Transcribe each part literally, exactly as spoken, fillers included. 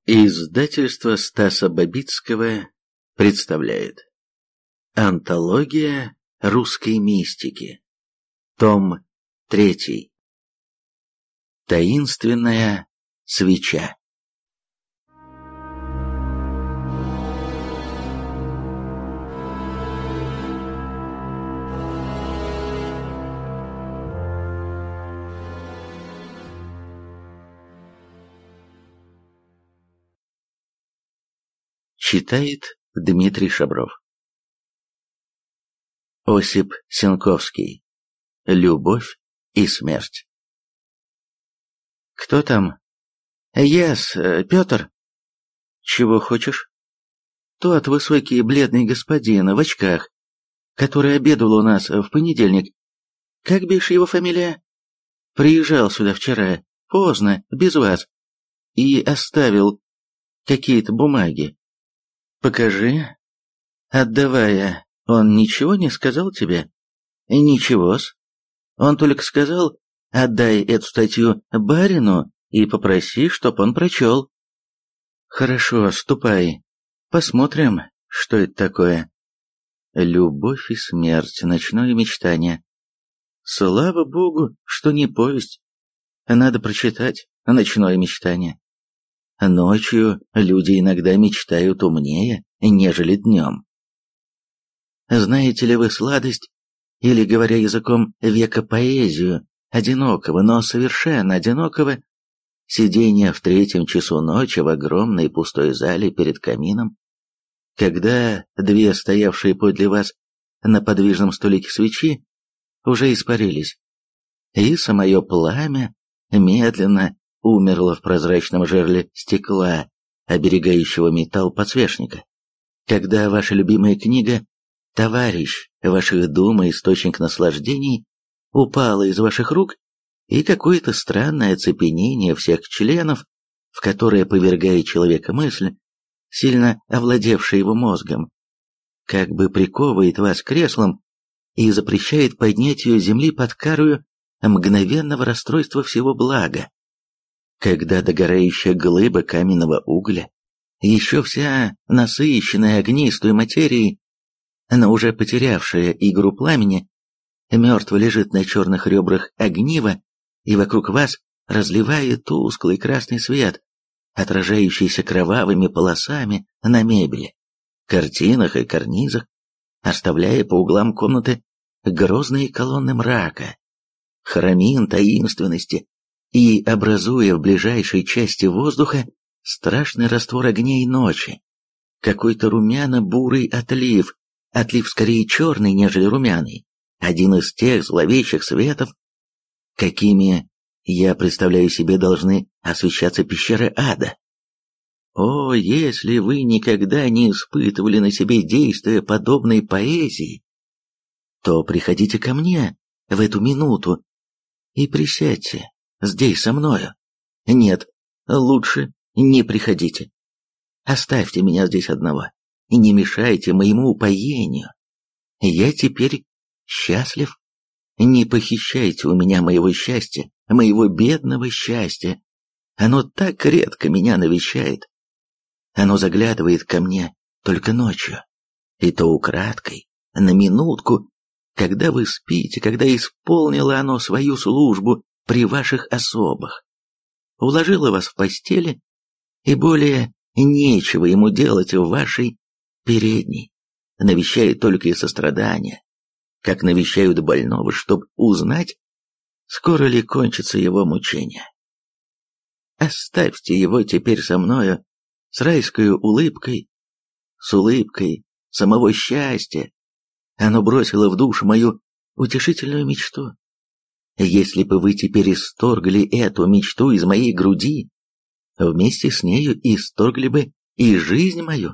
Издательство Стаса Бабицкого представляет Антология русской мистики. Том третий. Таинственная свеча. Читает Дмитрий Шабров. Осип Сенковский. Любовь и смерть. Кто там? Яс, Петр. Чего хочешь? Тот высокий бледный господин в очках, который обедал у нас в понедельник. Как бишь его фамилия? Приезжал сюда вчера, поздно, без вас, и оставил какие-то бумаги. Покажи. Отдавая, он ничего не сказал тебе? Ничего-с. Он только сказал, отдай эту статью барину и попроси, чтоб он прочел. Хорошо, ступай. Посмотрим, что это такое. Любовь и смерть, ночное мечтание. Слава богу, что не повесть. Надо прочитать ночное мечтание. Ночью люди иногда мечтают умнее, нежели днем. Знаете ли вы сладость, или, говоря языком века, поэзию, одинокого, но совершенно одинокого, сидения в третьем часу ночи в огромной пустой зале перед камином, когда две стоявшие подле вас на подвижном столике свечи уже испарились, и самое пламя медленно умерло в прозрачном жерле стекла, оберегающего металл подсвечника. Когда ваша любимая книга, товарищ ваших дум и источник наслаждений, упала из ваших рук, и какое-то странное оцепенение всех членов, в которое повергает человека мысль, сильно овладевшая его мозгом, как бы приковывает вас креслом и запрещает поднятию земли под карою мгновенного расстройства всего блага. Когда догорающая глыба каменного угля, еще вся насыщенная огнистой материей, но уже потерявшая игру пламени, мертво лежит на черных ребрах огнива, и вокруг вас разливает тусклый красный свет, отражающийся кровавыми полосами на мебели, картинах и карнизах, оставляя по углам комнаты грозные колонны мрака, храмин таинственности, и образуя в ближайшей части воздуха страшный раствор огней ночи, какой-то румяно-бурый отлив, отлив скорее черный, нежели румяный, один из тех зловещих светов, какими, я представляю себе, должны освещаться пещеры ада. О, если вы никогда не испытывали на себе действия подобной поэзии, то приходите ко мне в эту минуту и присядьте здесь со мною. Нет, лучше не приходите. Оставьте меня здесь одного и не мешайте моему упоению. Я теперь счастлив. Не похищайте у меня моего счастья, моего бедного счастья. Оно так редко меня навещает. Оно заглядывает ко мне только ночью, и то украдкой, на минутку, когда вы спите, когда исполнило оно свою службу при ваших особах, уложила вас в постели, и более нечего ему делать в вашей передней, навещает только из сострадания, как навещают больного, чтобы узнать, скоро ли кончится его мучение. Оставьте его теперь со мною, с райской улыбкой, с улыбкой самого счастья. Оно бросило в душу мою утешительную мечту. Если бы вы теперь исторгли эту мечту из моей груди, вместе с нею исторгли бы и жизнь мою.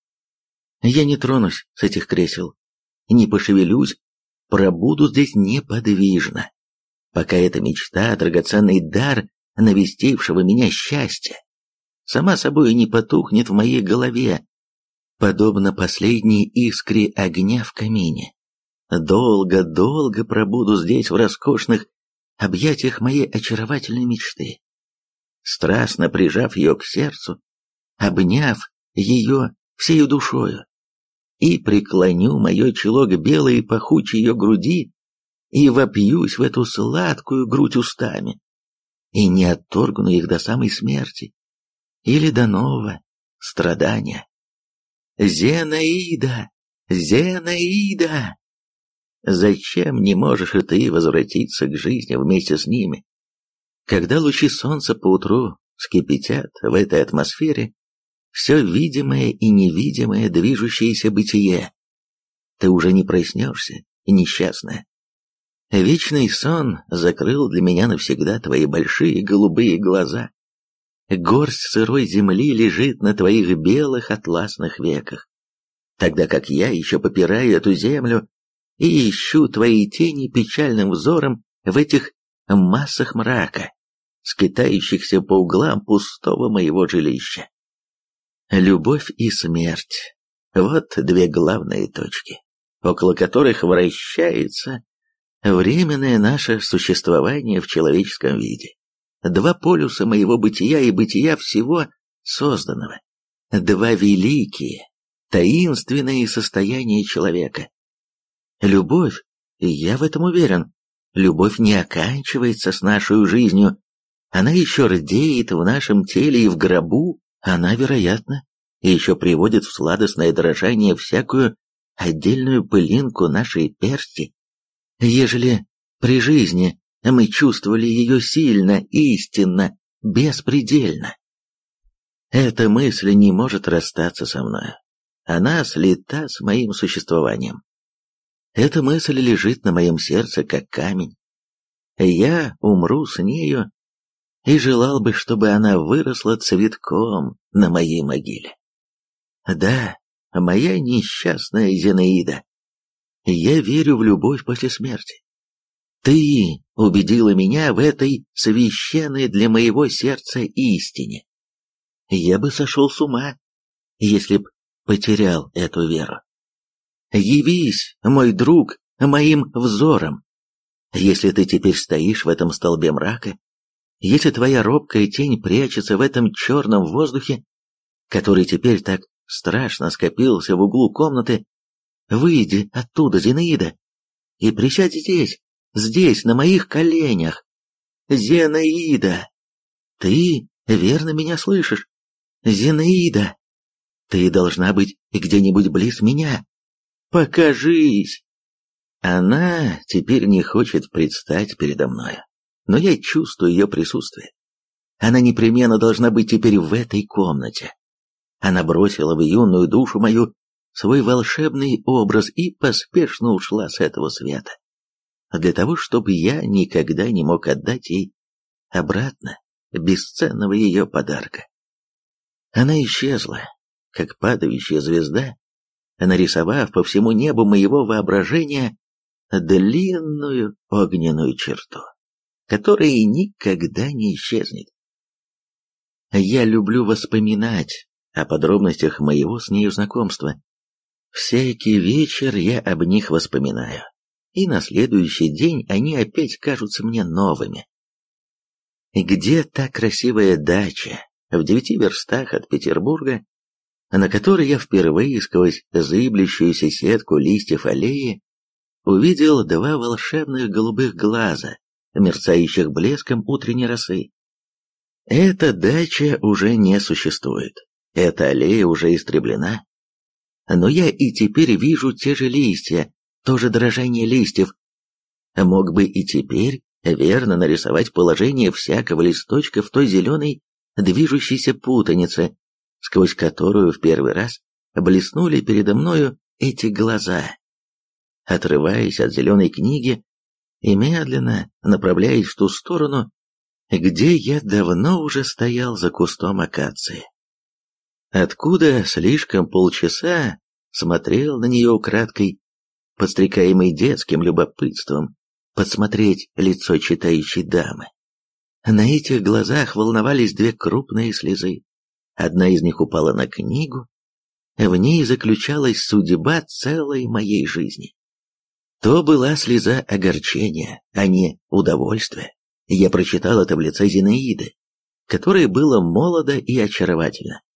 Я не тронусь с этих кресел, не пошевелюсь, пробуду здесь неподвижно, пока эта мечта, драгоценный дар навестившего меня счастья, сама собой не потухнет в моей голове, подобно последней искре огня в камине. Долго-долго пробуду здесь в роскошных объятиях моей очаровательной мечты. Страстно прижав ее к сердцу, обняв ее всею душою, и преклоню мое чело к белой пахучей ее груди, и вопьюсь в эту сладкую грудь устами, и не отторгну их до самой смерти или до нового страдания. Зинаида! Зинаида! Зачем не можешь и ты возвратиться к жизни вместе с ними? Когда лучи солнца поутру вскипятят в этой атмосфере все видимое и невидимое движущееся бытие, ты уже не проснешься, несчастная. Вечный сон закрыл для меня навсегда твои большие голубые глаза. Горсть сырой земли лежит на твоих белых атласных веках, тогда как я еще попираю эту землю и ищу твои тени печальным взором в этих массах мрака, скитающихся по углам пустого моего жилища. Любовь и смерть — вот две главные точки, около которых вращается временное наше существование в человеческом виде. Два полюса моего бытия и бытия всего созданного. Два великие, таинственные состояния человека. Любовь, и я в этом уверен, любовь не оканчивается с нашей жизнью, она еще рдеет в нашем теле и в гробу, она, вероятно, еще приводит в сладостное дрожание всякую отдельную пылинку нашей персти. Ежели при жизни мы чувствовали ее сильно, истинно, беспредельно. Эта мысль не может расстаться со мной. Она слита с моим существованием. Эта мысль лежит на моем сердце, как камень. Я умру с нею и желал бы, чтобы она выросла цветком на моей могиле. Да, моя несчастная Зинаида, я верю в любовь после смерти. Ты убедила меня в этой священной для моего сердца истине. Я бы сошел с ума, если б потерял эту веру. Явись, мой друг, моим взором. Если ты теперь стоишь в этом столбе мрака, если твоя робкая тень прячется в этом черном воздухе, который теперь так страшно скопился в углу комнаты, выйди оттуда, Зинаида, и присядь здесь, здесь, на моих коленях. Зинаида, ты верно меня слышишь? Зинаида, ты должна быть где-нибудь близ меня. Покажись. Она теперь не хочет предстать передо мной, но я чувствую ее присутствие. Она непременно должна быть теперь в этой комнате. Она бросила в юную душу мою свой волшебный образ и поспешно ушла с этого света, для того, чтобы я никогда не мог отдать ей обратно бесценного ее подарка. Она исчезла, как падающая звезда, нарисовав по всему небу моего воображения длинную огненную черту, которая никогда не исчезнет. Я люблю воспоминать о подробностях моего с нею знакомства. Всякий вечер я об них воспоминаю, и на следующий день они опять кажутся мне новыми. Где та красивая дача в девяти верстах от Петербурга, на которой я впервые сквозь зыблящуюся сетку листьев аллеи увидел два волшебных голубых глаза, мерцающих блеском утренней росы? Эта дача уже не существует, эта аллея уже истреблена. Но я и теперь вижу те же листья, то же дрожание листьев. Мог бы и теперь верно нарисовать положение всякого листочка в той зеленой движущейся путанице, сквозь которую в первый раз блеснули передо мною эти глаза. Отрываясь от зеленой книги и медленно направляясь в ту сторону, где я давно уже стоял за кустом акации, откуда слишком полчаса смотрел на нее украдкой, подстрекаемый детским любопытством подсмотреть лицо читающей дамы. На этих глазах волновались две крупные слезы. Одна из них упала на книгу. В ней заключалась судьба целой моей жизни. То была слеза огорчения, а не удовольствия. Я прочитал это в лице Зинаиды, которая была молода и очаровательна.